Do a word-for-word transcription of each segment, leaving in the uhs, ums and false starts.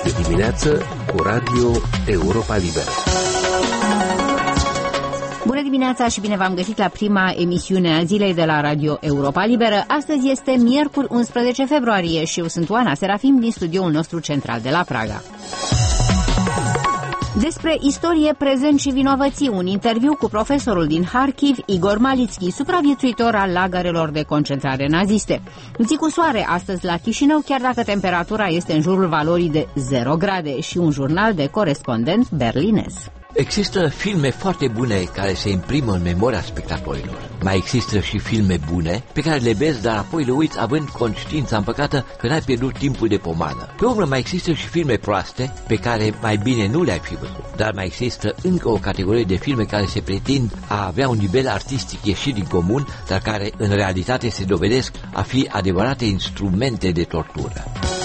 De dimineață cu Radio Europa Liberă. Bună dimineața și bine v-am găsit la prima emisiune a zilei de la Radio Europa Liberă. Astăzi este miercuri unsprezece februarie și eu sunt Oana Serafim din studioul nostru central de la Praga. Despre istorie, prezent și vinovății, un interviu cu profesorul din Harkiv, Igor Malitski, supraviețuitor al lagărelor de concentrare naziste. Zi cu soare astăzi la Chișinău, chiar dacă temperatura este în jurul valorii de zero grade, și un jurnal de corespondent berlinez. Există filme foarte bune care se imprimă în memoria spectatorilor. Mai există și filme bune pe care le vezi, dar apoi le uiți având conștiința împăcată că n-ai pierdut timpul de pomană. Pe urmă mai există și filme proaste pe care mai bine nu le-ai fi văzut. Dar mai există încă o categorie de filme care se pretind a avea un nivel artistic ieșit din comun, dar care în realitate se dovedesc a fi adevărate instrumente de tortură.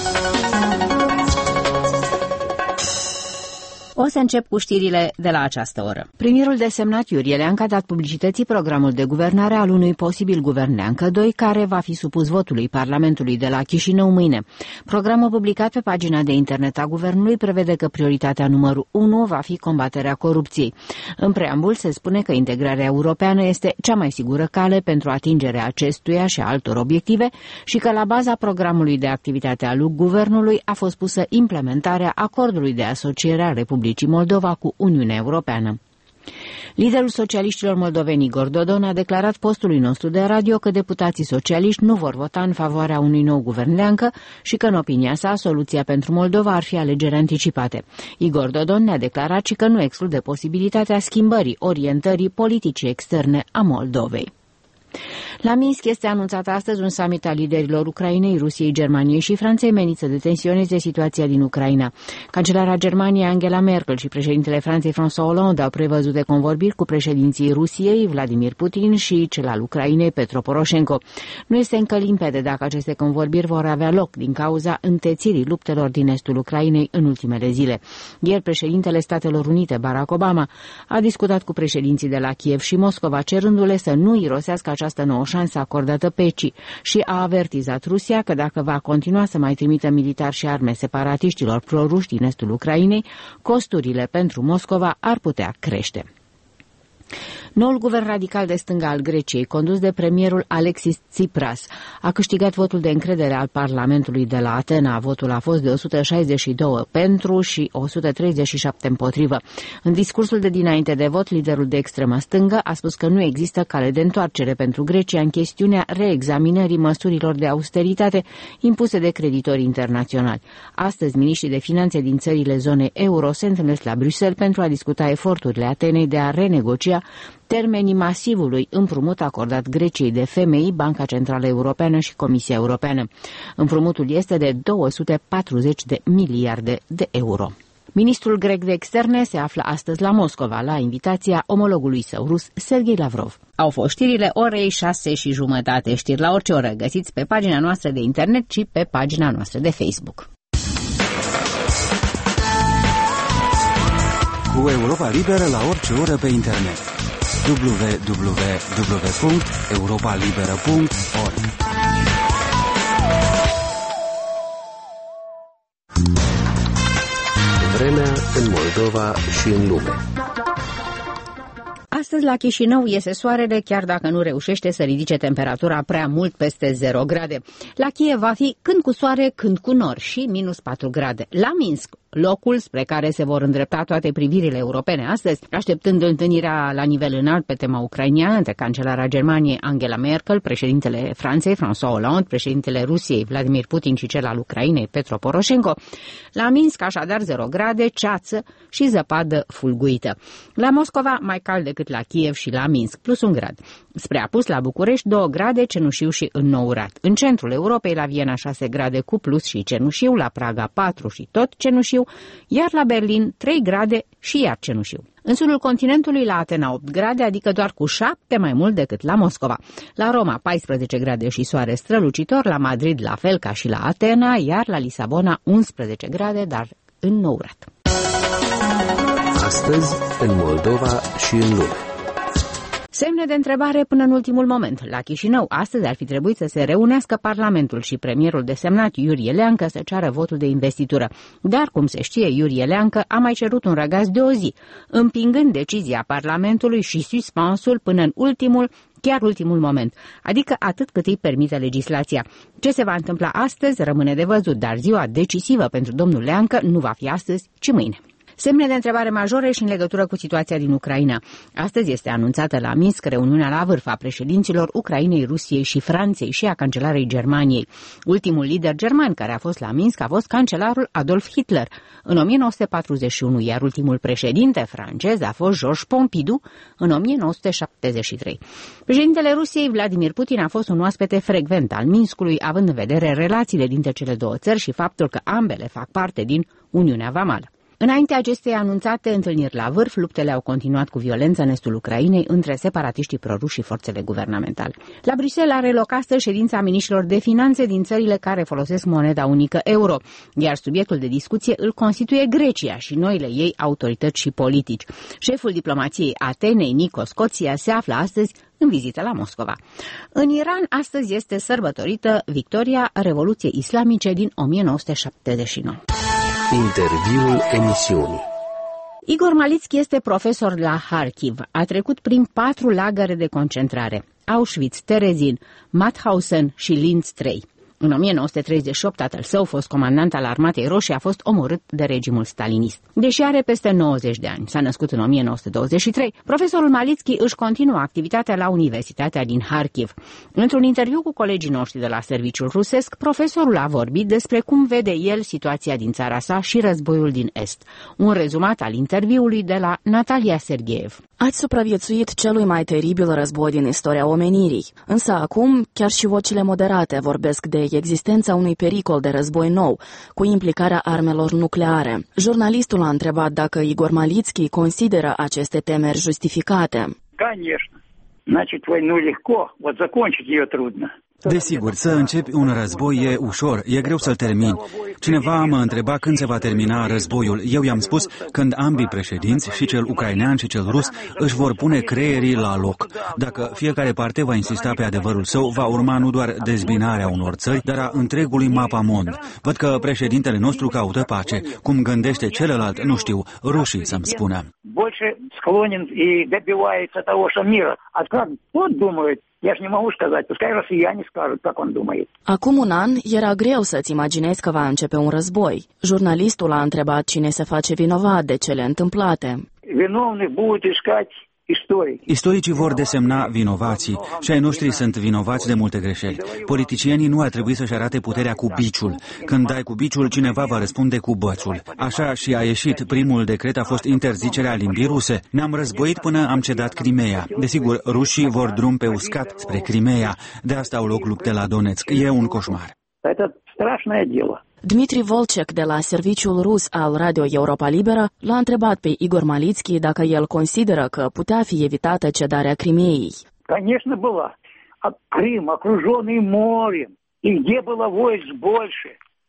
O să încep cu știrile de la această oră. Premierul desemnat Iurie Leancă a dat publicității programul de guvernare al unui posibil guvern Leancă doi, care va fi supus votului Parlamentului de la Chișinău mâine. Programul publicat pe pagina de internet a guvernului prevede că prioritatea numărul unu va fi combaterea corupției. În preambul se spune că integrarea europeană este cea mai sigură cale pentru atingerea acestuia și a altor obiective și că la baza programului de activitate al guvernului a fost pusă implementarea acordului de asociere a Republicii Moldova cu Uniunea Europeană. Liderul socialiștilor moldoveni Igor Dodon a declarat postului nostru de radio că deputații socialiști nu vor vota în favoarea unui nou guvern Leancă și că, în opinia sa, soluția pentru Moldova ar fi alegeri anticipate. Igor Dodon ne-a declarat și că nu exclude posibilitatea schimbării orientării politicii externe a Moldovei. La Minsk este anunțat astăzi un summit al liderilor Ucrainei, Rusiei, Germaniei și Franței menit să detensioneze situația din Ucraina. Cancelara Germaniei Angela Merkel și președintele Franței François Hollande au prevăzut de convorbiri cu președinții Rusiei, Vladimir Putin, și cel al Ucrainei, Petro Poroșenko. Nu este încă limpede dacă aceste convorbiri vor avea loc din cauza întețirii luptelor din estul Ucrainei în ultimele zile. Ieri, președintele Statelor Unite, Barack Obama, a discutat cu președinții de la Kiev și Moscova, cerându-le să nu irosească această nouă șansă acordată pecii, și a avertizat Rusia că dacă va continua să mai trimită militari și arme separatiștilor proruși din estul Ucrainei, costurile pentru Moscova ar putea crește. Noul guvern radical de stânga al Greciei, condus de premierul Alexis Tsipras, a câștigat votul de încredere al Parlamentului de la Atena. Votul a fost de o sută șaizeci și doi pentru și o sută treizeci și șapte împotrivă. În discursul de dinainte de vot, liderul de extremă stângă a spus că nu există cale de întoarcere pentru Grecia în chestiunea reexaminării măsurilor de austeritate impuse de creditorii internaționali. Astăzi, miniștrii de finanțe din țările zonei euro se întâlnesc la Bruxelles pentru a discuta eforturile Atenei de a renegocia termenii masivului împrumut acordat Greciei de F M I, Banca Centrală Europeană și Comisia Europeană. Împrumutul este de două sute patruzeci de miliarde de euro. Ministrul grec de externe se află astăzi la Moscova, la invitația omologului său rus, Sergei Lavrov. Au fost știrile orei șase și jumătate. Știri la orice oră găsiți pe pagina noastră de internet și pe pagina noastră de Facebook. Cu Europa Liberă la orice oră pe internet. w w w punct europa liberă punct org. Vremea în Moldova și în lume. Astăzi la Chișinău iese soarele, chiar dacă nu reușește să ridice temperatura prea mult peste zero grade. La Kiev va fi când cu soare, când cu nori și minus patru grade. La Minsk, locul spre care se vor îndrepta toate privirile europene astăzi, așteptând întâlnirea la nivel înalt pe tema ucraineană între cancelara Germaniei Angela Merkel, președintele Franței François Hollande, președintele Rusiei Vladimir Putin și cel al Ucrainei Petro Poroșenko. La Minsk, așadar, zero grade, ceață și zăpadă fulguită. La Moscova, mai cald decât la Kiev și la Minsk, plus un grad. Spre apus, la București, două grade, cenușiu și înnourat. În centrul Europei, la Viena, șase grade cu plus și cenușiu, la Praga, patru și tot cenușiu, iar la Berlin, trei grade și iar cenușiu. În sudul continentului, la Atena, opt grade, adică doar cu șapte mai mult decât la Moscova. La Roma, paisprezece grade și soare strălucitor, la Madrid, la fel ca și la Atena, iar la Lisabona, unsprezece grade, dar înnourat. Astăzi, în Moldova și în lume. Semne de întrebare până în ultimul moment. La Chișinău, astăzi ar fi trebuit să se reunească Parlamentul și premierul desemnat Iurie Leancă să ceară votul de investitură. Dar, cum se știe, Iurie Leancă a mai cerut un răgaz de o zi, împingând decizia Parlamentului și suspensul până în ultimul, chiar ultimul moment, adică atât cât îi permite legislația. Ce se va întâmpla astăzi rămâne de văzut, dar ziua decisivă pentru domnul Leancă nu va fi astăzi, ci mâine. Semne de întrebare majore și în legătură cu situația din Ucraina. Astăzi este anunțată la Minsk reuniunea la vârf a președinților Ucrainei, Rusiei și Franței și a cancelarei Germaniei. Ultimul lider german care a fost la Minsk a fost cancelarul Adolf Hitler în o mie nouă sute patruzeci și unu, iar ultimul președinte francez a fost Georges Pompidou în o mie nouă sute șaptezeci și trei. Președintele Rusiei, Vladimir Putin, a fost un oaspete frecvent al Minskului, având în vedere relațiile dintre cele două țări și faptul că ambele fac parte din Uniunea Vamală. Înainte acestei anunțate întâlniri la vârf, luptele au continuat cu violență în estul Ucrainei între separatiștii proruși și forțele guvernamentale. La Bruxelles are loc astăzi ședința miniștrilor de finanțe din țările care folosesc moneda unică euro, iar subiectul de discuție îl constituie Grecia și noile ei autorități și politici. Șeful diplomației Atenei, Nikos Scoția, se află astăzi în vizită la Moscova. În Iran, astăzi este sărbătorită victoria Revoluției Islamice din o mie nouă sute șaptezeci și nouă. Interviul emisiunii. Igor Malitski este profesor la Kharkiv. A trecut prin patru lagăre de concentrare: Auschwitz, Terezin, Mauthausen și Linz trei. În o mie nouă sute treizeci și opt, tatăl său, fost comandant al Armatei Roșii, a fost omorât de regimul stalinist. Deși are peste nouăzeci de ani, s-a născut în o mie nouă sute douăzeci și trei, profesorul Malitski își continuă activitatea la Universitatea din Kharkiv. Într-un interviu cu colegii noștri de la serviciul rusesc, profesorul a vorbit despre cum vede el situația din țara sa și războiul din Est. Un rezumat al interviului de la Natalia Sergeev. Ați supraviețuit celui mai teribil război din istoria omenirii. Însă acum, chiar și vocile moderate vorbesc de existența unui pericol de război nou, cu implicarea armelor nucleare. Jurnalistul a întrebat dacă Igor Malitski consideră aceste temeri justificate. Конечно. Значит, войну легко, вот закончить ее трудно. Desigur, să începi un război e ușor, e greu să-l termini. Cineva mă întreba când se va termina războiul. Eu i-am spus când ambii președinți, și cel ucrainean și cel rus, își vor pune creierii la loc. Dacă fiecare parte va insista pe adevărul său, va urma nu doar dezbinarea unor țări, dar a întregului mapamond. Văd că președintele nostru caută pace. Cum gândește celălalt, nu știu, rușii să-mi spună. Больше склонен и добивается того, что мира. А как он думает? Я ж не могу сказать, пускай россияне скажут, как он думает. Acum un an era greu să-ți imaginezi că va începe un război. Jurnalistul a întrebat cine se face vinovat de cele întâmplate. Виновных будут искать историки. Istoricii vor desemna vinovații și ai noștri sunt vinovați de multe greșeli. Politicienii nu ar trebui să-și arate puterea cu biciul. Când dai cu biciul, cineva va răspunde cu bățul. Așa și a ieșit. Primul decret a fost interzicerea limbii ruse. Ne-am războit până am cedat Crimeea. Desigur, rușii vor drum pe uscat spre Crimeea. De asta au loc lupte la Donetsk. E un coșmar. Это страшное дело. Dmitri Volcek de la serviciul rus al Radio Europa Liberă l-a întrebat pe Igor Malitski dacă el consideră că putea fi evitată cedarea Crimeei. Конечно, была. А Крым, окруженный морем, и где было войск больше?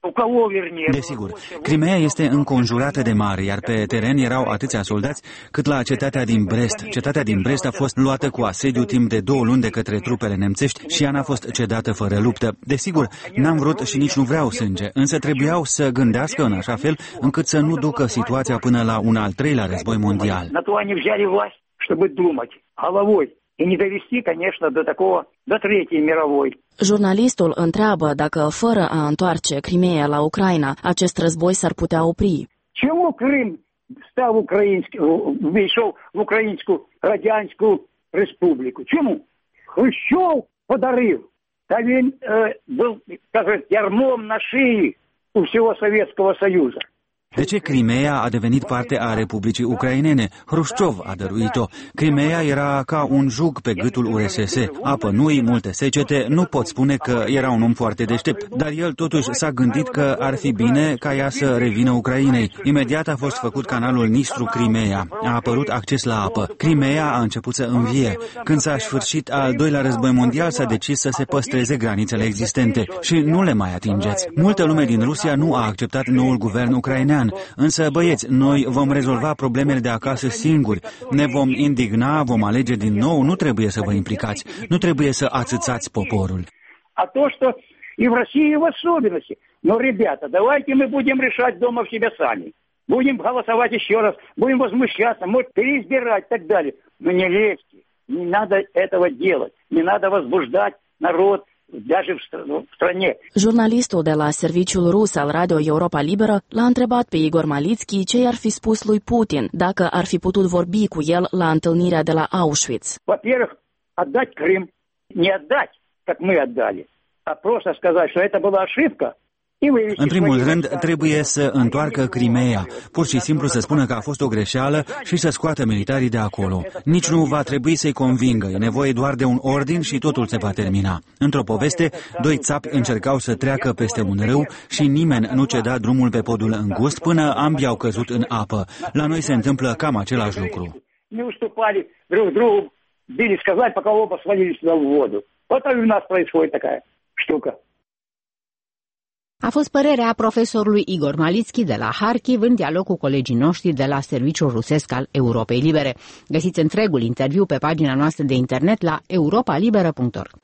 Desigur, Crimeea este înconjurată de mare, iar pe teren erau atâția soldați cât la cetatea din Brest. Cetatea din Brest a fost luată cu asediu timp de două luni de către trupele nemțești și ea n-a fost cedată fără luptă. Desigur, n-am vrut și nici nu vreau sânge, însă trebuiau să gândească în așa fel încât să nu ducă situația până la un al treilea război mondial. И не довести, конечно, до такого, до Третьей мировой. Jurnalistul întreabă dacă, fără a întoarce Crimeea la Ucraina, acest război s-ar putea opri. Чому Крым став українським, війшов в Українську Радянську Республіку? Чому? Хрущов подарив. Та він е, був, так сказать, ярмом на шиї у всього Совєтського Союзу. De ce Crimeea a devenit parte a Republicii Ucrainene? Hrușciov a dăruit-o. Crimeea era ca un jug pe gâtul U R S S. Apă nui, multe secete, nu pot spune că era un om foarte deștept, dar el totuși s-a gândit că ar fi bine ca ea să revină Ucrainei. Imediat a fost făcut canalul Nistru-Crimeea. A apărut acces la apă. Crimeea a început să învie. Când s-a sfârșit al doilea război mondial, s-a decis să se păstreze granițele existente și nu le mai atingeți. Multă lume din Rusia nu a acceptat noul guvern ucrainean. european. Însă, băieți, noi vom rezolva problemele de acasă singuri. Ne vom indigna, vom alege din nou, nu trebuie să vă implicați, nu trebuie să atâțați poporul. А то, что и в России в особенности. Но, ребята, давайте мы будем решать дома в себя сами. Будем голосовать еще раз, будем возмущаться, может, переизбирать и так далее. Но не лезьте, не надо этого делать, не надо возбуждать народ даже в стране. Jurnalistul de la serviciul rus al Radio Europa Liberă l-a întrebat pe Igor Malitski ce i-ar fi spus lui Putin dacă ar fi putut vorbi cu el la întâlnirea de la Auschwitz. Во-первых, отдать Крым, не отдать, как мы отдали, а просто сказать, что это была ошибка. În primul rând, trebuie să întoarcă Crimeea, pur și simplu să spună că a fost o greșeală și să scoată militarii de acolo. Nici nu va trebui să-i convingă, e nevoie doar de un ordin și totul se va termina. Într-o poveste, doi țapi încercau să treacă peste un râu și nimeni nu ceda drumul pe podul îngust până ambii au căzut în apă. La noi se întâmplă cam același lucru. Не уступали друг другу, били сказать, пока оба свалились в воду. Вот и у нас происходит такая штука. A fost părerea profesorului Igor Malitski de la Harkiv în dialog cu colegii noștri de la Serviciul Rusesc al Europei Libere. Găsiți întregul interviu pe pagina noastră de internet la europa liberă punct org.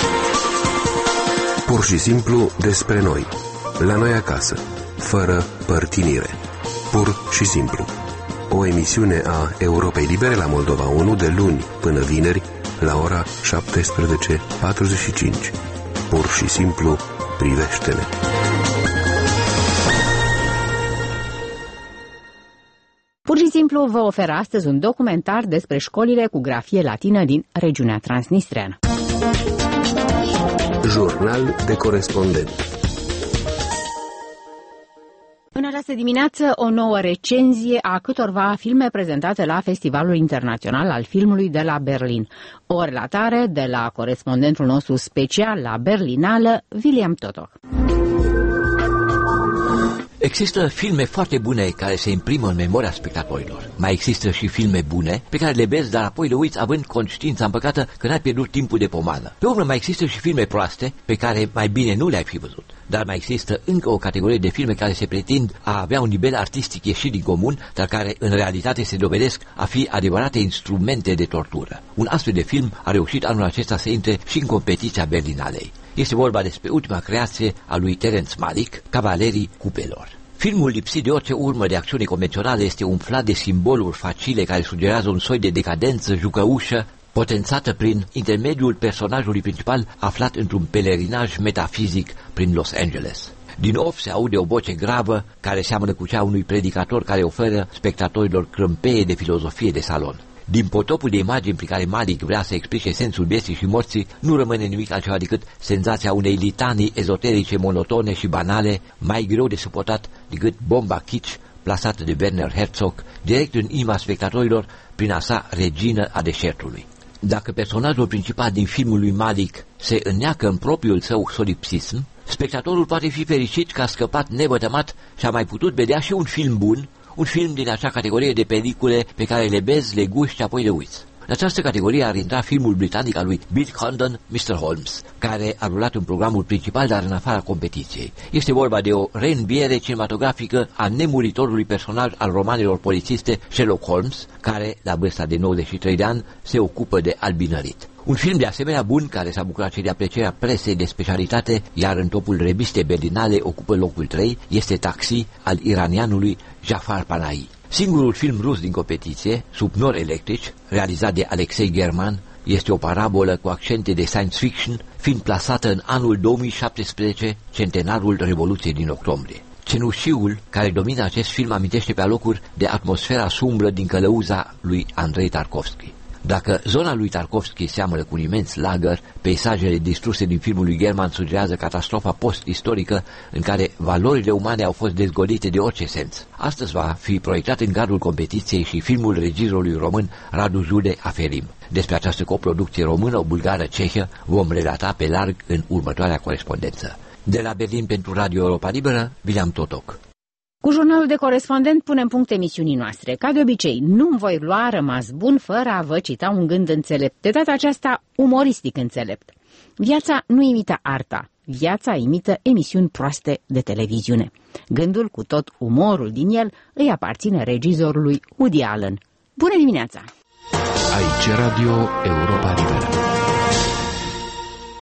Pur și simplu despre noi, la noi acasă, fără părtinire. Pur și simplu. O emisiune a Europei Libere la Moldova unu de luni până vineri la ora șaptesprezece patruzeci și cinci. Pur și simplu, privește-ne. Pur și simplu vă oferă astăzi un documentar despre școlile cu grafie latină din regiunea transnistreană. Jurnal de corespondent. În această dimineață, o nouă recenzie a câtorva filme prezentate la Festivalul Internațional al Filmului de la Berlin. O relatare de la corespondentul nostru special la Berlinală, William Totok. Există filme foarte bune care se imprimă în memoria spectatorilor. Mai există și filme bune pe care le vezi, dar apoi le uiți având conștiința împăcată că n-ai pierdut timpul de pomană. Pe urmă mai există și filme proaste pe care mai bine nu le-ai fi văzut. Dar mai există încă o categorie de filme care se pretind a avea un nivel artistic ieșit din comun, dar care în realitate se dovedesc a fi adevărate instrumente de tortură. Un astfel de film a reușit anul acesta să intre și în competiția Berlinalei. Este vorba despre ultima creație a lui Terence Malick, Cavalerii Cupelor. Filmul, lipsit de orice urmă de acțiune convențională, este umflat de simboluri facile care sugerează un soi de decadență jucăușă, potențată prin intermediul personajului principal aflat într-un pelerinaj metafizic prin Los Angeles. Din off se aude o voce gravă care seamănă cu cea unui predicator care oferă spectatorilor crâmpeie de filozofie de salon. Din potopul de imagini prin care Malick vrea să explice sensul vieții și morții, nu rămâne nimic altceva decât senzația unei litanii ezoterice monotone și banale, mai greu de suportat decât bomba kitsch plasată de Werner Herzog, direct în inima spectatorilor prin a sa regină a deșertului. Dacă personajul principal din filmul lui Malick se înneacă în propriul său solipsism, spectatorul poate fi fericit că a scăpat nevătămat și a mai putut vedea și un film bun, un film din acea categorie de pelicule pe care le vezi, le guști și apoi le uiți. În această categorie ar intra filmul britanic al lui Bill Condon, mister Holmes, care a rulat în programul principal, dar în afara competiției. Este vorba de o reînviere cinematografică a nemuritorului personaj al romanelor polițiste Sherlock Holmes, care, la vârsta de nouăzeci și trei de ani, se ocupă de albinărit. Un film de asemenea bun care s-a bucurat și de aprecierea presei de specialitate, iar în topul revistei berlinale ocupă locul trei, este Taxi al iranianului Jafar Panahi. Singurul film rus din competiție, Sub nori electrici, realizat de Alexei German, este o parabolă cu accente de science fiction, fiind plasată în anul două mii șaptesprezece, centenarul Revoluției din octombrie. Cenușiul care domină acest film amintește pe alocuri de atmosfera sumbră din călăuza lui Andrei Tarkovski. Dacă zona lui Tarkovski seamănă cu un imens lagăr, peisajele distruse din filmul lui German sugerează catastrofa post-istorică în care valorile umane au fost dezgolite de orice sens. Astăzi va fi proiectat în cadrul competiției și filmul regizorului român Radu Jude, Aferim. Despre această coproducție română-bulgară-cehă vom relata pe larg în următoarea corespondență. De la Berlin pentru Radio Europa Liberă, William Totok. Cu jurnalul de corespondent punem punct emisiunii noastre. Ca de obicei, nu-mi voi lua rămas bun fără a vă cita un gând înțelept, de data aceasta umoristic înțelept. Viața nu imită arta. viața imită emisiuni proaste de televiziune. Gândul cu tot umorul din el îi aparține regizorului Woody Allen. Bună dimineața! Aici Radio Europa Liberă.